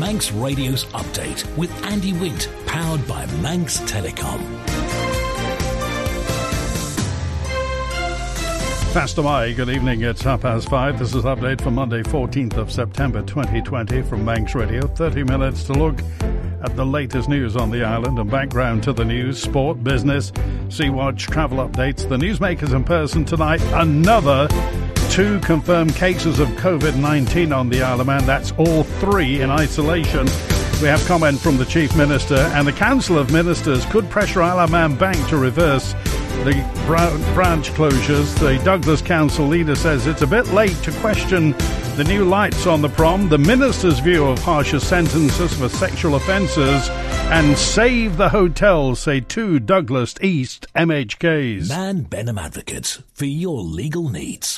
Manx Radio's Update with Andy Wint, powered by Manx Telecom. Fastamai, good evening, it's 5:30. This is Update for Monday 14th of September 2020 from Manx Radio. 30 minutes to look at the latest news on the island and background to the news, sport, business, Sea-Watch, travel updates. The newsmakers in person tonight, another 2 confirmed cases of COVID-19 on the Isle of Man. That's all 3 in isolation. We have comment from the Chief Minister, and the Council of Ministers could pressure Isle of Man Bank to reverse the branch closures. The Douglas Council leader says it's a bit late to question the new lights on the prom, the minister's view of harsher sentences for sexual offences, and save the hotels, say 2 Douglas East MHKs. Man Benham Advocates, for your legal needs.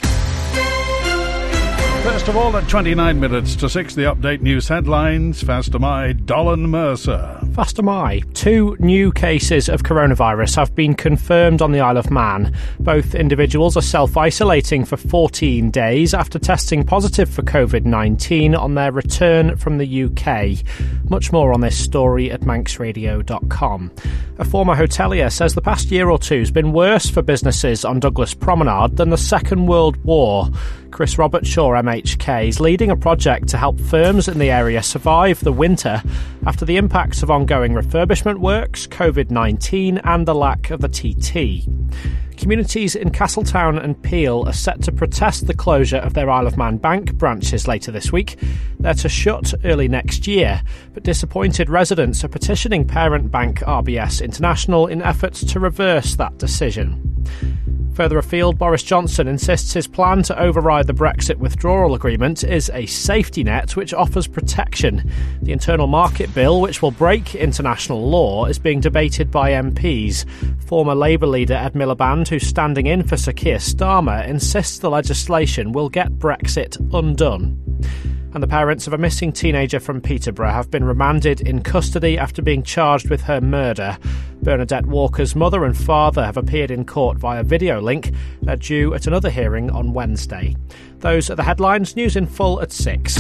First of all, at 29 minutes to 6, the Update news headlines. Fastamai, Dolan Mercer. Fastamai, 2 new cases of coronavirus have been confirmed on the Isle of Man. Both individuals are self-isolating for 14 days after testing positive for COVID-19 on their return from the UK. Much more on this story at manxradio.com. A former hotelier says the past year or two has been worse for businesses on Douglas Promenade than the Second World War. Chris Robertshaw, MHK, is leading a project to help firms in the area survive the winter after the impacts of ongoing refurbishment works, COVID-19 and the lack of the TT. Communities in Castletown and Peel are set to protest the closure of their Isle of Man Bank branches later this week. They're to shut early next year, but disappointed residents are petitioning parent bank RBS International in efforts to reverse that decision. Further afield, Boris Johnson insists his plan to override the Brexit withdrawal agreement is a safety net which offers protection. The Internal Market Bill, which will break international law, is being debated by MPs. Former Labour leader Ed Miliband, who's standing in for Sir Keir Starmer, insists the legislation will get Brexit undone. And the parents of a missing teenager from Peterborough have been remanded in custody after being charged with her murder. Bernadette Walker's mother and father have appeared in court via video link. They're due at another hearing on Wednesday. Those are the headlines. News in full at 6.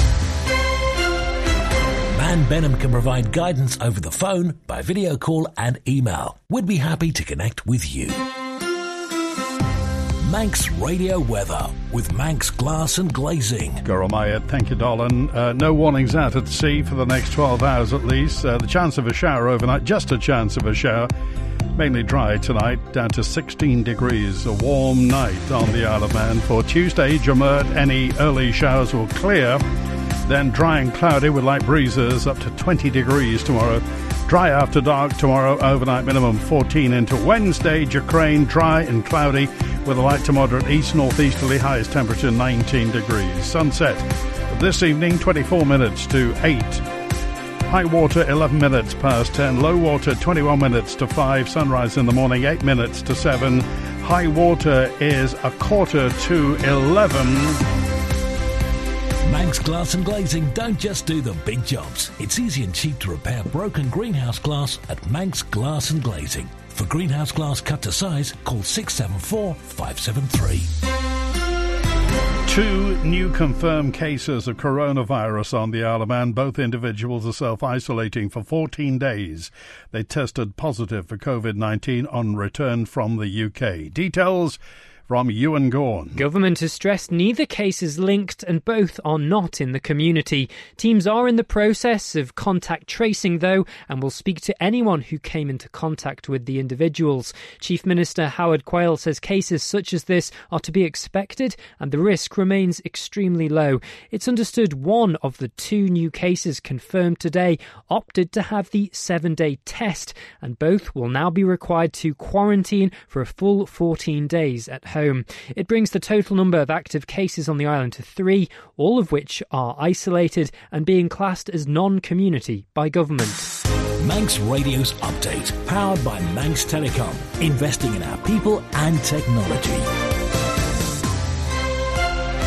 Man Benham can provide guidance over the phone, by video call and email. We'd be happy to connect with you. Manx Radio Weather with Manx Glass and Glazing. Goromaya, thank you, Dolan. No warnings out at sea for the next 12 hours at least. The chance of a shower overnight, just a chance of a shower. Mainly dry tonight, down to 16 degrees. A warm night on the Isle of Man. For Tuesday, Jamert, any early showers will clear. Then dry and cloudy with light breezes, up to 20 degrees tomorrow. Dry after dark tomorrow, overnight minimum 14 into Wednesday. Jacrane, dry and cloudy with a light to moderate east-northeasterly, highest temperature 19 degrees. Sunset this evening, 24 minutes to 8. High water 11 minutes past 10. Low water 21 minutes to 5. Sunrise in the morning 8 minutes to 7. High water is a quarter to 11. Manx Glass and Glazing don't just do the big jobs. It's easy and cheap to repair broken greenhouse glass at Manx Glass and Glazing. For greenhouse glass cut to size, call 674 573. 2 new confirmed cases of coronavirus on the Isle of Man. Both individuals are self-isolating for 14 days. They tested positive for COVID-19 on return from the UK. Details from Ewan Gorn. Government has stressed neither case is linked and both are not in the community. Teams are in the process of contact tracing though and will speak to anyone who came into contact with the individuals. Chief Minister Howard Quayle says cases such as this are to be expected and the risk remains extremely low. It's understood one of the 2 new cases confirmed today opted to have the 7-day test and both will now be required to quarantine for a full 14 days at home. It brings the total number of active cases on the island to 3, all of which are isolated and being classed as non-community by government. Manx Radio's Update, powered by Manx Telecom, investing in our people and technology.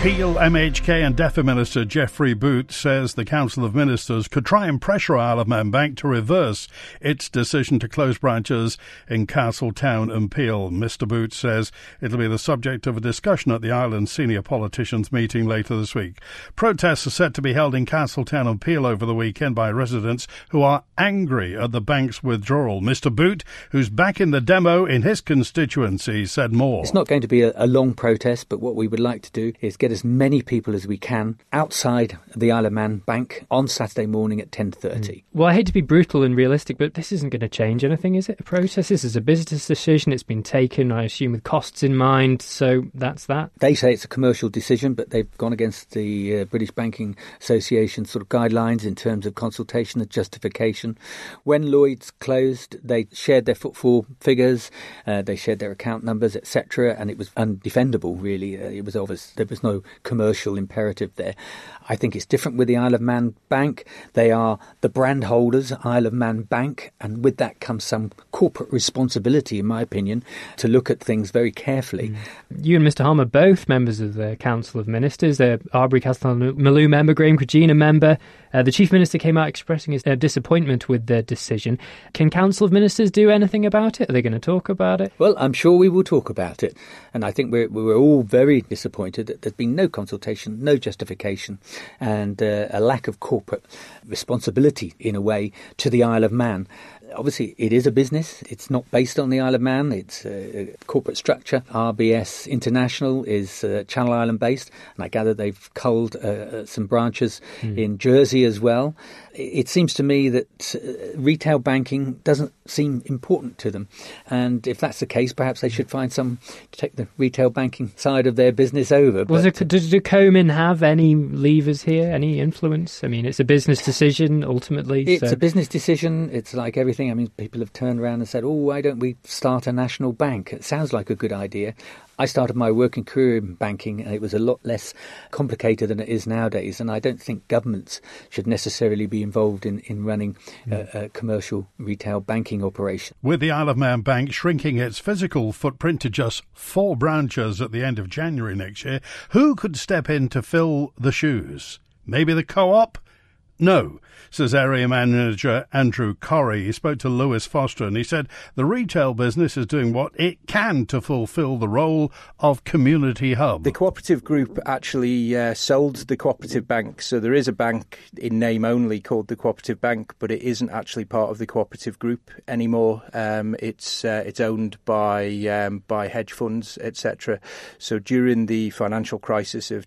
Peel, MHK and DEFRA Minister Geoffrey Boot says the Council of Ministers could try and pressure Isle of Man Bank to reverse its decision to close branches in Castletown and Peel. Mr Boot says it'll be the subject of a discussion at the island senior politicians meeting later this week. Protests are set to be held in Castletown and Peel over the weekend by residents who are angry at the bank's withdrawal. Mr Boot, who's back in the demo in his constituency, said more. It's not going to be a long protest, but what we would like to do is get as many people as we can outside the Isle of Man Bank on Saturday morning at 10:30. Well, I hate to be brutal and realistic, but this isn't going to change anything, is it? A protest? This is a business decision. It's been taken, I assume, with costs in mind. So that's that. They say it's a commercial decision, but they've gone against the British Banking Association sort of guidelines in terms of consultation and justification. When Lloyds closed, they shared their footfall figures, they shared their account numbers, etc., and it was undefendable, really. It was obvious there was no commercial imperative there. I think it's different with the Isle of Man Bank. They are the brand holders, Isle of Man Bank, and with that comes some corporate responsibility, in my opinion, to look at things very carefully. You and Mr Harm are both members of the Council of Ministers. They're Arbury Castle Maloo member, Graham Cregina member. The Chief Minister came out expressing his disappointment with the decision. Can Council of Ministers do anything about it? Are they going to talk about it? Well, I'm sure we will talk about it. And I think we're all very disappointed that there's been no consultation, no justification, and a lack of corporate responsibility, in a way, to the Isle of Man. Obviously, it is a business. It's not based on the Isle of Man. It's a corporate structure. RBS International is Channel Island based, and I gather they've culled some branches in Jersey as well. It seems to me that retail banking doesn't seem important to them. And if that's the case, perhaps they should find some to take the retail banking side of their business over. Do Comin have any levers here, any influence? I mean, it's a business decision, ultimately. It's a business decision. It's like everything. I mean, people have turned around and said, why don't we start a national bank? It sounds like a good idea. I started my working career in banking, and it was a lot less complicated than it is nowadays. And I don't think governments should necessarily be involved in running a commercial retail banking operation. With the Isle of Man Bank shrinking its physical footprint to just 4 branches at the end of January next year, who could step in to fill the shoes? Maybe the Co-op? No, says area manager Andrew Corrie. He spoke to Lewis Foster and he said the retail business is doing what it can to fulfil the role of community hub. The cooperative group actually sold the cooperative bank, so there is a bank in name only called the Cooperative Bank, but it isn't actually part of the cooperative group anymore. It's owned by hedge funds, etc. So during the financial crisis of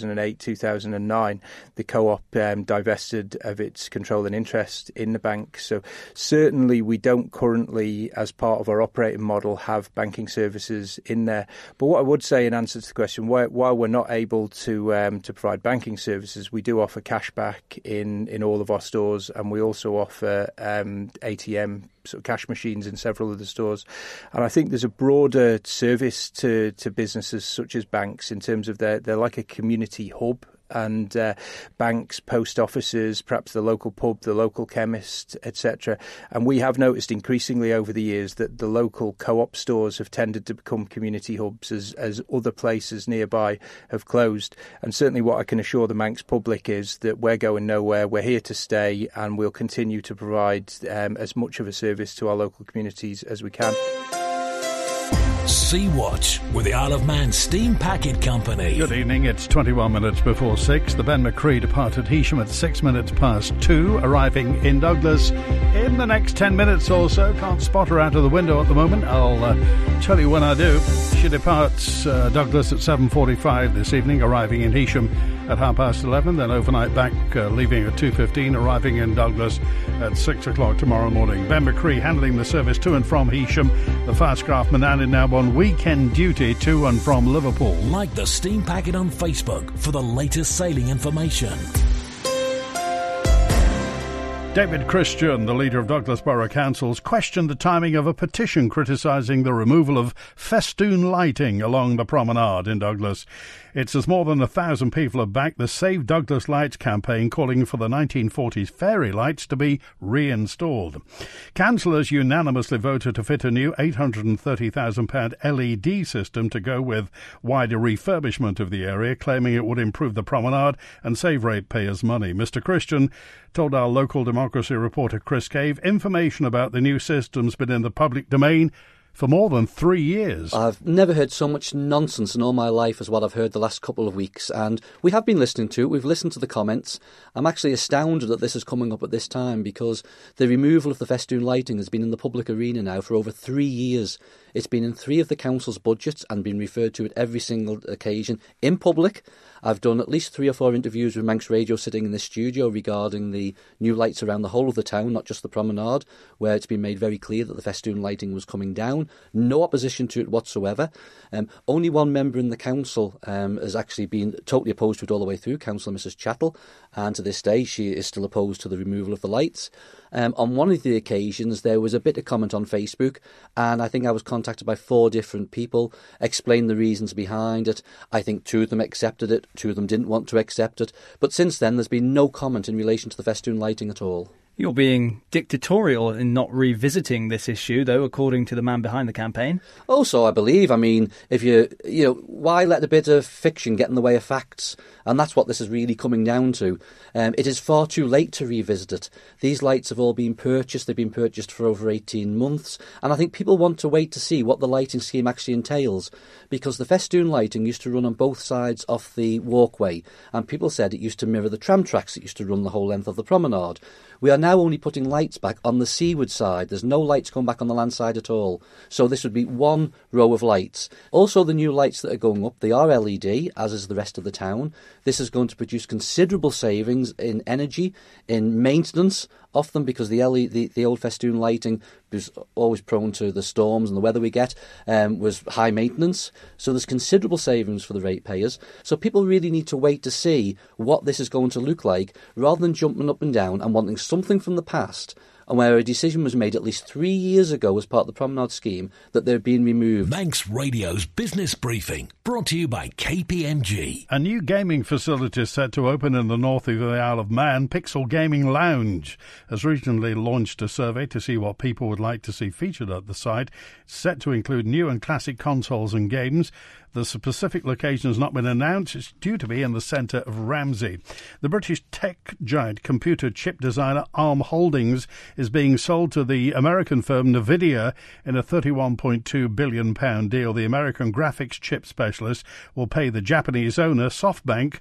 2008-2009, the Co-op divested of its control and interest in the bank. So certainly we don't currently, as part of our operating model, have banking services in there. But what I would say in answer to the question, while we're not able to provide banking services, we do offer cashback in all of our stores, and we also offer ATM sort of cash machines in several of the stores. And I think there's a broader service to businesses such as banks in terms of they're like a community hub. And banks, post offices, perhaps the local pub, the local chemist, etc. And we have noticed increasingly over the years that the local co-op stores have tended to become community hubs as other places nearby have closed. And certainly what I can assure the Manx public is that we're going nowhere, we're here to stay, and we'll continue to provide as much of a service to our local communities as we can. Sea Watch with the Isle of Man Steam Packet Company. Good evening, it's 21 minutes before 6. The Ben McCree departed Heysham at 6 minutes past 2, arriving in Douglas in the next 10 minutes or so. Can't spot her out of the window at the moment. I'll tell you when I do. She departs Douglas at 7:45 this evening, arriving in Heysham at 11:30, then overnight back, leaving at 2:15, arriving in Douglas at 6 o'clock tomorrow morning. Ben McCree handling the service to and from Heysham. The Fastcraft Manani now on weekend duty to and from Liverpool. Like the Steam Packet on Facebook for the latest sailing information. David Christian, the leader of Douglas Borough Council's, questioned the timing of a petition criticising the removal of festoon lighting along the promenade in Douglas. It's as more than 1,000 people have backed the Save Douglas Lights campaign, calling for the 1940s fairy lights to be reinstalled. Councillors unanimously voted to fit a new £830,000 LED system to go with wider refurbishment of the area, claiming it would improve the promenade and save ratepayers money. Mr Christian told our local democracy reporter Chris Cave information about the new system's been in the public domain for more than 3 years. I've never heard so much nonsense in all my life as what I've heard the last couple of weeks, and we have been listening to it. We've listened to the comments. I'm actually astounded that this is coming up at this time, because the removal of the festoon lighting has been in the public arena now for over 3 years. It's been in 3 of the council's budgets and been referred to at every single occasion in public. I've done at least 3 or 4 interviews with Manx Radio sitting in the studio regarding the new lights around the whole of the town, not just the promenade, where it's been made very clear that the festoon lighting was coming down. No opposition to it whatsoever. Only one member in the council has actually been totally opposed to it all the way through, Councillor Mrs Chattle, and to this day she is still opposed to the removal of the lights. On one of the occasions there was a bit of comment on Facebook, and I think I was contacted by 4 different people, explained the reasons behind it. I think 2 of them accepted it, 2 of them didn't want to accept it, but since then there's been no comment in relation to the festoon lighting at all. You're being dictatorial in not revisiting this issue, though, according to the man behind the campaign. Oh, so I believe. I mean, if why let a bit of fiction get in the way of facts? And that's what this is really coming down to. It is far too late to revisit it. These lights have all been purchased. They've been purchased for over 18 months. And I think people want to wait to see what the lighting scheme actually entails, because the festoon lighting used to run on both sides of the walkway. And people said it used to mirror the tram tracks that used to run the whole length of the promenade. We are now only putting lights back on the seaward side. There's no lights coming back on the land side at all. So this would be 1 row of lights. Also, the new lights that are going up, they are LED, as is the rest of the town. This is going to produce considerable savings in energy, in maintenance of them, because the old festoon lighting was always prone to the storms and the weather we get, was high maintenance. So there's considerable savings for the ratepayers. So people really need to wait to see what this is going to look like, rather than jumping up and down and wanting something from the past, and where a decision was made at least 3 years ago as part of the promenade scheme that they're being removed. Manx Radio's Business Briefing, brought to you by KPMG. A new gaming facility is set to open in the north of the Isle of Man. Pixel Gaming Lounge has recently launched a survey to see what people would like to see featured at the site. It's set to include new and classic consoles and games. The specific location has not been announced. It's due to be in the centre of Ramsey. The British tech giant computer chip designer ARM Holdings is being sold to the American firm NVIDIA in a £31.2 billion deal. The American graphics chip specialist will pay the Japanese owner, SoftBank,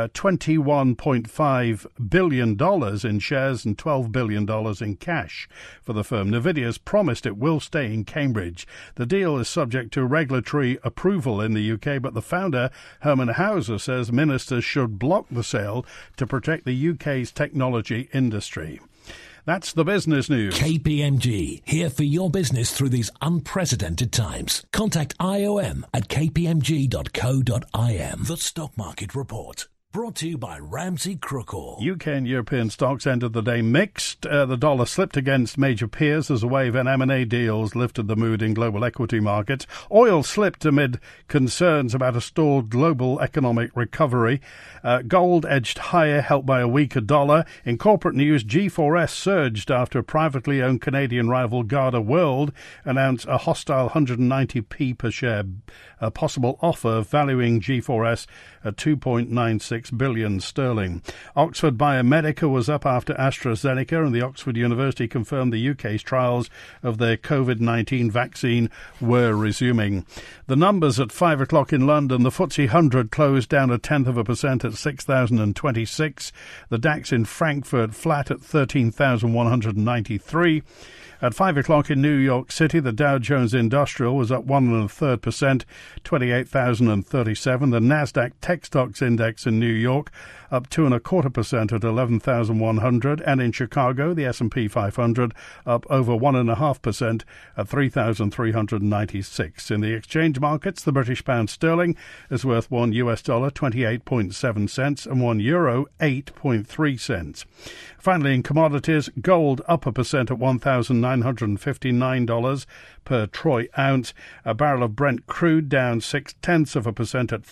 $21.5 billion in shares and $12 billion in cash for the firm. NVIDIA has promised it will stay in Cambridge. The deal is subject to regulatory approval in the UK, but the founder, Herman Hauser, says ministers should block the sale to protect the UK's technology industry. That's the business news. KPMG, here for your business through these unprecedented times. Contact IOM at kpmg.co.im. The Stock Market Report. Brought to you by Ramsey Crookall. UK and European stocks ended the day mixed. The dollar slipped against major peers as a wave of M&A deals lifted the mood in global equity markets. Oil slipped amid concerns about a stalled global economic recovery. Gold edged higher, helped by a weaker dollar. In corporate news, G4S surged after a privately owned Canadian rival Garda World announced a hostile 190p per share possible offer valuing G4S at 2.96 billion sterling. Oxford Biomedica was up after AstraZeneca and the Oxford University confirmed the UK's trials of their COVID-19 vaccine were resuming. The numbers at 5 o'clock in London, the FTSE 100 closed down 0.1% at 6,026. The DAX in Frankfurt flat at 13,193. At 5 o'clock in New York City, the Dow Jones Industrial was up 1.33%, 28,037. The Nasdaq Tech Stocks Index in New New York, up 2.25% at 11,100, and in Chicago, the S&P 500 up over 1.5% at 3,396. In the exchange markets, the British pound sterling is worth $1 28.7 cents and €1 8.3 cents. Finally, in commodities, gold up 1% at $1,959 per troy ounce. A barrel of Brent crude down 0.6% at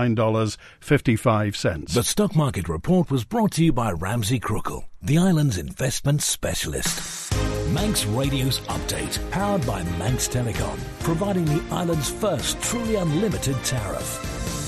$39.55. The Stock Market Report was brought to you by Ramsey Crookall, the island's investment specialist. Manx Radio's Update, powered by Manx Telecom, providing the island's first truly unlimited tariff.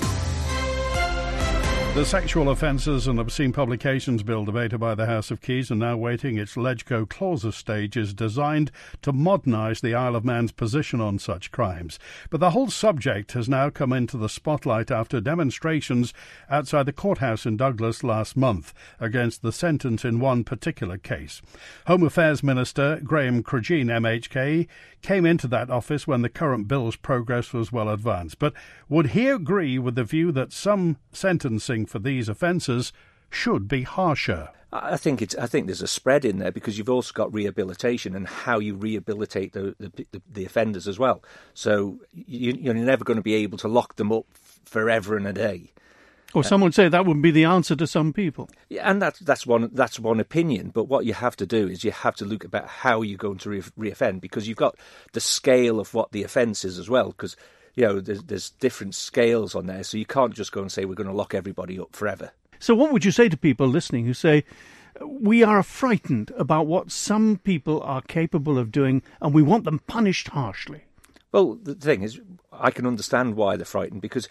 The Sexual Offences and Obscene Publications Bill debated by the House of Keys and now waiting its LegCo clauses stage is designed to modernise the Isle of Man's position on such crimes. But the whole subject has now come into the spotlight after demonstrations outside the courthouse in Douglas last month against the sentence in one particular case. Home Affairs Minister Graham Cregeen, MHK, came into that office when the current bill's progress was well advanced. But would he agree with the view that some sentencing for these offences should be harsher? I think there's a spread in there because you've also got rehabilitation and how you rehabilitate the offenders as well. So you're never going to be able to lock them up forever and a day. Or some would say that would be the answer to some people. Yeah, and that's one opinion. But what you have to do is you have to look about how you're going to reoffend, because you've got the scale of what the offence is as well. Because there's different scales on there, so you can't just go and say we're going to lock everybody up forever. So what would you say to people listening who say we are frightened about what some people are capable of doing and we want them punished harshly? Well, the thing is, I can understand why they're frightened, because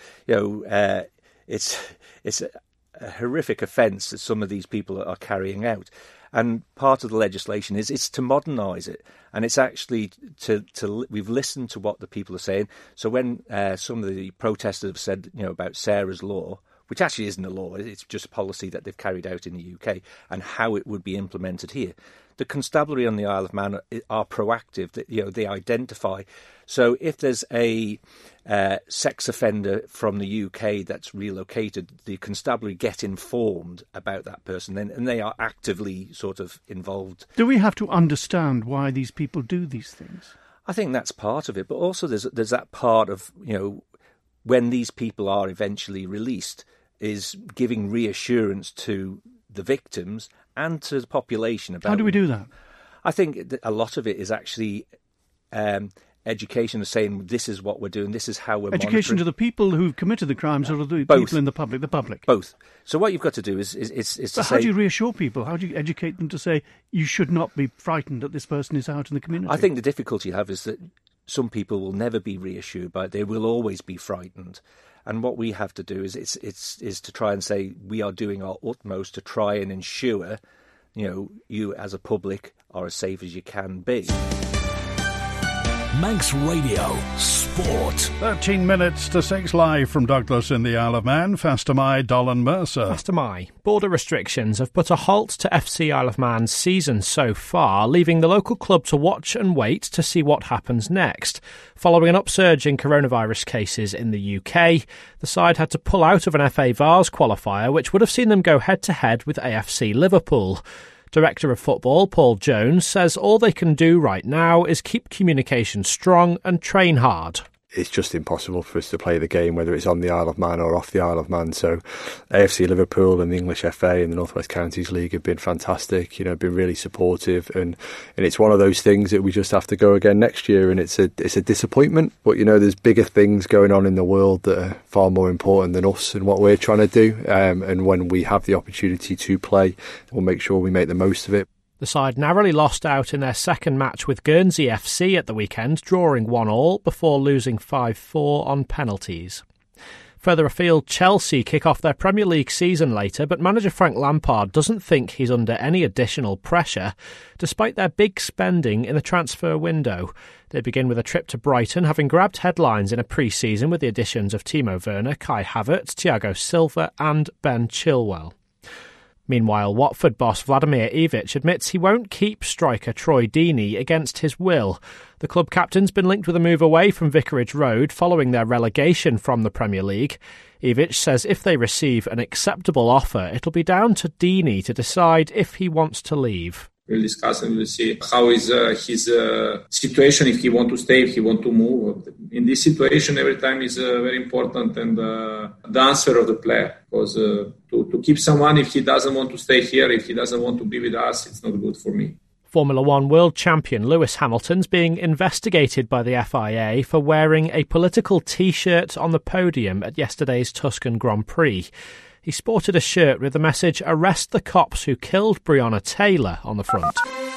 it's a horrific offence that some of these people are carrying out. And part of the legislation it's to modernise it. And it's actually we've listened to what the people are saying. So when some of the protesters have said, about Sarah's law, which actually isn't a law, it's just a policy that they've carried out in the UK, and how it would be implemented here. The constabulary on the Isle of Man are proactive. They identify. So if there's a sex offender from the UK that's relocated, the constabulary get informed about that person, and they are actively sort of involved. Do we have to understand why these people do these things? I think that's part of it, but also there's that part of when these people are eventually released, is giving reassurance to the victims and to the population about. How do we do that? I think that a lot of it is actually education, of saying this is what we're doing, this is how we're education monitoring. To the people who've committed the crimes, or to the Both. people in the public? The public. Both. So what you've got to do is to but say. How do you reassure people? How do you educate them to say you should not be frightened that this person is out in the community? I think the difficulty you have is that some people will never be reassured by it. They will always be frightened. And what we have to do is to try and say we are doing our utmost to try and ensure, you as a public are as safe as you can be. Manx Radio Sport. 13 minutes to 6 live from Douglas in the Isle of Man. Fastyr mie, Dolan Mercer. Fastyr mie. Border restrictions have put a halt to FC Isle of Man's season so far, leaving the local club to watch and wait to see what happens next. Following an upsurge in coronavirus cases in the UK, the side had to pull out of an FA Vars qualifier, which would have seen them go head-to-head with AFC Liverpool. Director of Football, Paul Jones, says all they can do right now is keep communication strong and train hard. It's just impossible for us to play the game, whether it's on the Isle of Man or off the Isle of Man. So AFC Liverpool and the English FA and the North West Counties League have been fantastic, been really supportive. And it's one of those things that we just have to go again next year. And it's a disappointment. But, there's bigger things going on in the world that are far more important than us and what we're trying to do. And when we have the opportunity to play, we'll make sure we make the most of it. The side narrowly lost out in their second match with Guernsey FC at the weekend, drawing 1-1 before losing 5-4 on penalties. Further afield, Chelsea kick off their Premier League season later, but manager Frank Lampard doesn't think he's under any additional pressure, despite their big spending in the transfer window. They begin with a trip to Brighton, having grabbed headlines in a pre-season with the additions of Timo Werner, Kai Havertz, Thiago Silva and Ben Chilwell. Meanwhile, Watford boss Vladimir Ivic admits he won't keep striker Troy Deeney against his will. The club captain's been linked with a move away from Vicarage Road following their relegation from the Premier League. Ivic says if they receive an acceptable offer, it'll be down to Deeney to decide if he wants to leave. We'll discuss and we'll see how is his situation, if he want to stay, if he want to move. In this situation, every time is very important, and the answer of the player. Because to keep someone, if he doesn't want to stay here, if he doesn't want to be with us, it's not good for me. Formula One world champion Lewis Hamilton's being investigated by the FIA for wearing a political T-shirt on the podium at yesterday's Tuscan Grand Prix. He sported a shirt with the message, "Arrest the cops who killed Breonna Taylor," on the front.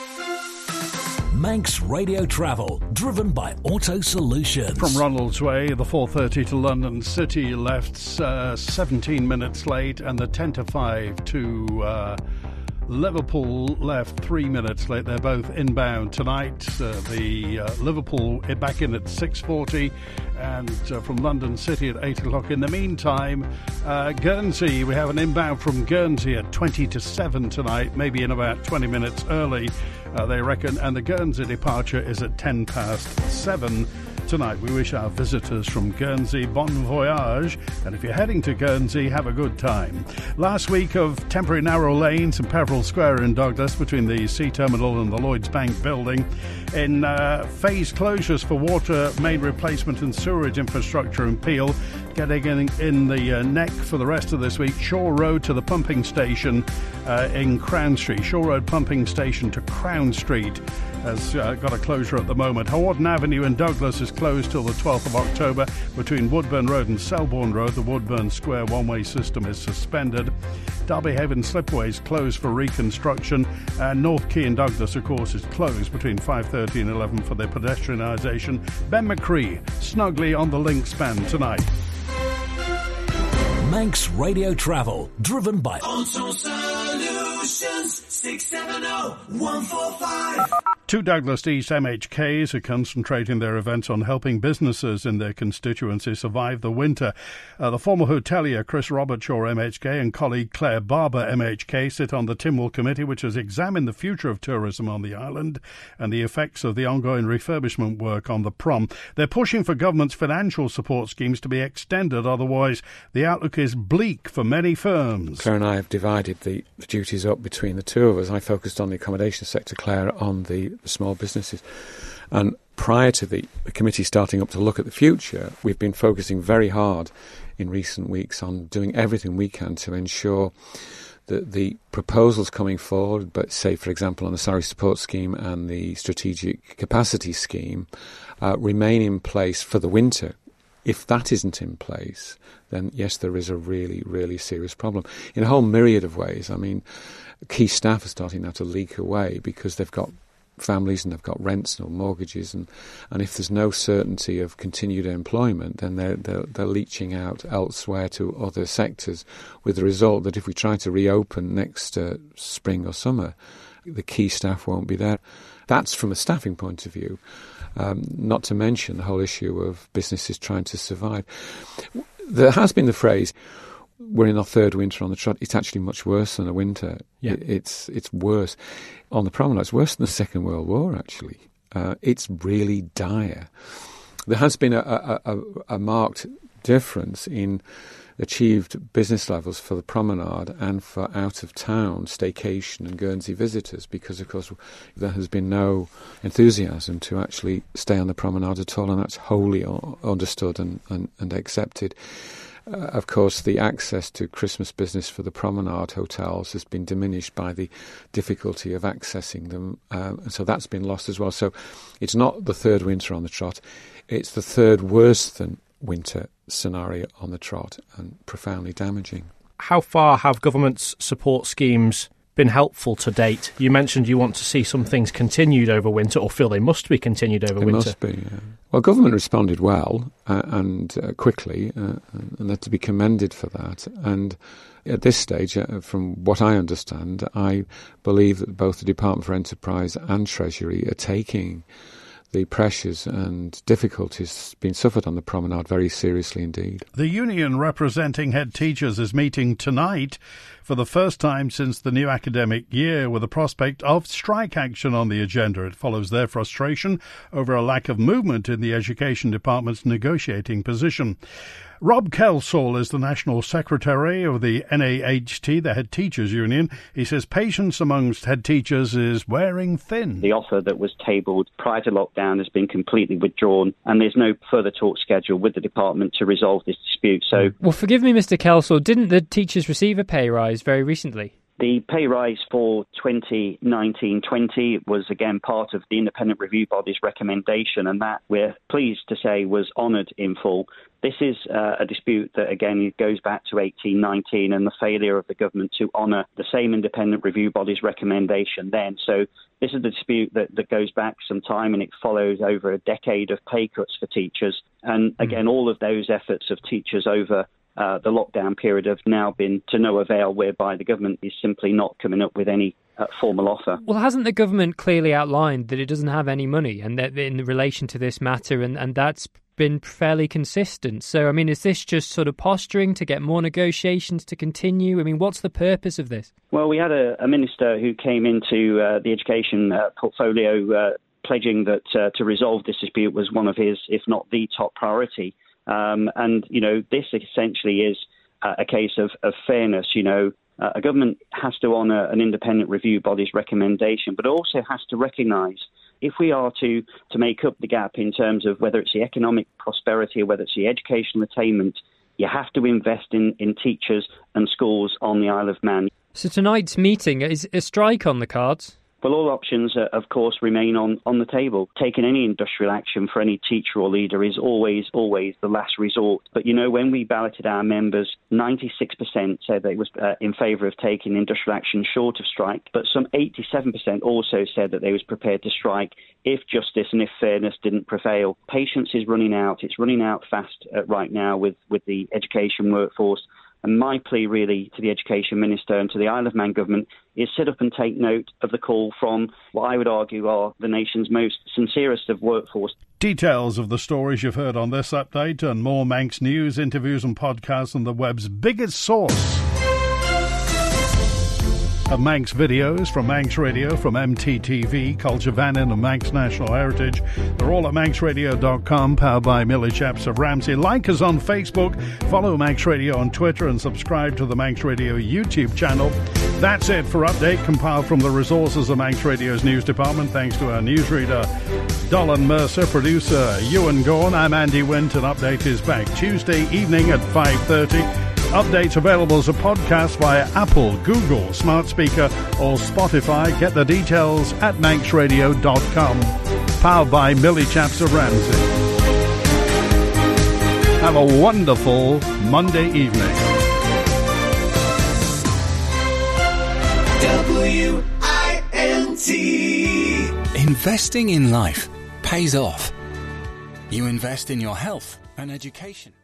Manx Radio Travel, driven by Auto Solutions. From Ronaldsway, the 4:30 to London City left 17 minutes late, and the 10 to 5 to Liverpool left 3 minutes late. They're both inbound tonight. The Liverpool back in at 6:40, and from London City at 8 o'clock. In the meantime, Guernsey, we have an inbound from Guernsey at 20 to 7 tonight, maybe in about 20 minutes early, they reckon, and the Guernsey departure is at 10 past 7 tonight. We wish our visitors from Guernsey bon voyage, and if you're heading to Guernsey, have a good time. Last week of temporary narrow lanes in Peveril Square in Douglas between the Sea Terminal and the Lloyds Bank building. In phased closures for water main replacement and sewerage infrastructure in Peel. Getting in the neck for the rest of this week. Shore Road to the pumping station in Crown Street. Shore Road pumping station to Crown Street has got a closure at the moment. Hawarden Avenue in Douglas is closed till the 12th of October. Between Woodburn Road and Selborne Road, the Woodburn Square one-way system is suspended. Derby Haven Slipway is closed for reconstruction. And North Quay in Douglas, of course, is closed between 5:30 and 11 for their pedestrianisation. Ben McCree, snugly on the link span tonight. Manx Radio Travel, driven by Auto Solutions, 670-145. Two Douglas East MHKs are concentrating their events on helping businesses in their constituency survive the winter. The former hotelier Chris Robertshaw MHK and colleague Claire Barber MHK sit on the Tynwald Committee, which has examined the future of tourism on the island and the effects of the ongoing refurbishment work on the prom. They're pushing for government's financial support schemes to be extended, otherwise the outlook is bleak for many firms. Claire and I have divided the duties up between the two of us. I focused on the accommodation sector, Claire on the small businesses. And prior to the committee starting up to look at the future, we've been focusing very hard in recent weeks on doing everything we can to ensure that the proposals coming forward, but say, for example, on the salary support scheme and the strategic capacity scheme, remain in place for the winter. If that isn't in place, then yes, there is a really, really serious problem in a whole myriad of ways. I mean, key staff are starting now to leak away because they've got families and they've got rents and mortgages, and if there's no certainty of continued employment, then they're leaching out elsewhere to other sectors, with the result that if we try to reopen next spring or summer, the key staff won't be there. That's from a staffing point of view, not to mention the whole issue of businesses trying to survive. There has been the phrase, we're in our third winter on the trot. It's actually much worse than a winter. Yeah. It's worse. On the promenade, it's worse than the Second World War, actually. It's really dire. There has been a marked difference in achieved business levels for the promenade and for out-of-town staycation and Guernsey visitors, because, of course, there has been no enthusiasm to actually stay on the promenade at all, and that's wholly understood and accepted. Of course, the access to Christmas business for the promenade hotels has been diminished by the difficulty of accessing them, and so that's been lost as well. So it's not the third winter on the trot, it's the third worse than winter scenario on the trot, and profoundly damaging. How far have government's support schemes been helpful to date? You mentioned you want to see some things continued over winter, or feel they must be continued over winter. They must be, yeah. Well, government responded well and quickly, and they're to be commended for that. And at this stage, from what I understand, I believe that both the Department for Enterprise and Treasury are taking the pressures and difficulties being suffered on the promenade very seriously indeed. The union representing head teachers is meeting tonight for the first time since the new academic year, with the prospect of strike action on the agenda. It follows their frustration over a lack of movement in the Education Department's negotiating position. Rob Kelsall is the National Secretary of the NAHT, the Head Teachers Union. He says patience amongst head teachers is wearing thin. The offer that was tabled prior to lockdown has been completely withdrawn, and there's no further talk scheduled with the department to resolve this dispute. So, well, forgive me, Mr. Kelsall, didn't the teachers receive a pay rise very recently? The pay rise for 2019-20 was again part of the independent review body's recommendation, and that, we're pleased to say, was honoured in full. This is a dispute that, again, goes back to 18-19 and the failure of the government to honour the same independent review body's recommendation then. So this is a dispute that goes back some time, and it follows over a decade of pay cuts for teachers. And again, all of those efforts of teachers over the lockdown period have now been to no avail, whereby the government is simply not coming up with any formal offer. Well, hasn't the government clearly outlined that it doesn't have any money and that in relation to this matter, and that's been fairly consistent? So, I mean, is this just sort of posturing to get more negotiations to continue? I mean, what's the purpose of this? Well, we had a minister who came into the education portfolio pledging that to resolve this dispute was one of his, if not the top priority. And, you know, this essentially is a case of fairness. You know, a government has to honour an independent review body's recommendation, but also has to recognise if we are to make up the gap in terms of whether it's the economic prosperity or whether it's the educational attainment, you have to invest in teachers and schools on the Isle of Man. So tonight's meeting, is a strike on the cards? Well, all options, of course, remain on the table. Taking any industrial action for any teacher or leader is always the last resort. But, you know, when we balloted our members, 96% said they was in favour of taking industrial action short of strike. But some 87% also said that they was prepared to strike if justice and if fairness didn't prevail. Patience is running out. It's running out fast right now with the education workforce. And my plea really to the Education Minister and to the Isle of Man government is sit up and take note of the call from what I would argue are the nation's most sincerest of workforce. Details of the stories you've heard on this update and more Manx news, interviews and podcasts on the web's biggest source of Manx videos from Manx Radio, from MTTV, Culture Vannin and Manx National Heritage. They're all at manxradio.com, powered by Millie Chaps of Ramsey. Like us on Facebook, follow Manx Radio on Twitter and subscribe to the Manx Radio YouTube channel. That's it for Update, compiled from the resources of Manx Radio's news department. Thanks to our newsreader, Dolan Mercer, producer Ewan Gorn. I'm Andy Wint, and Update is back Tuesday evening at 5:30. Updates available as a podcast via Apple, Google, Smart Speaker or Spotify. Get the details at manxradio.com. Powered by Millie Chaps of Ramsey. Have a wonderful Monday evening. WINT. Investing in life pays off. You invest in your health and education.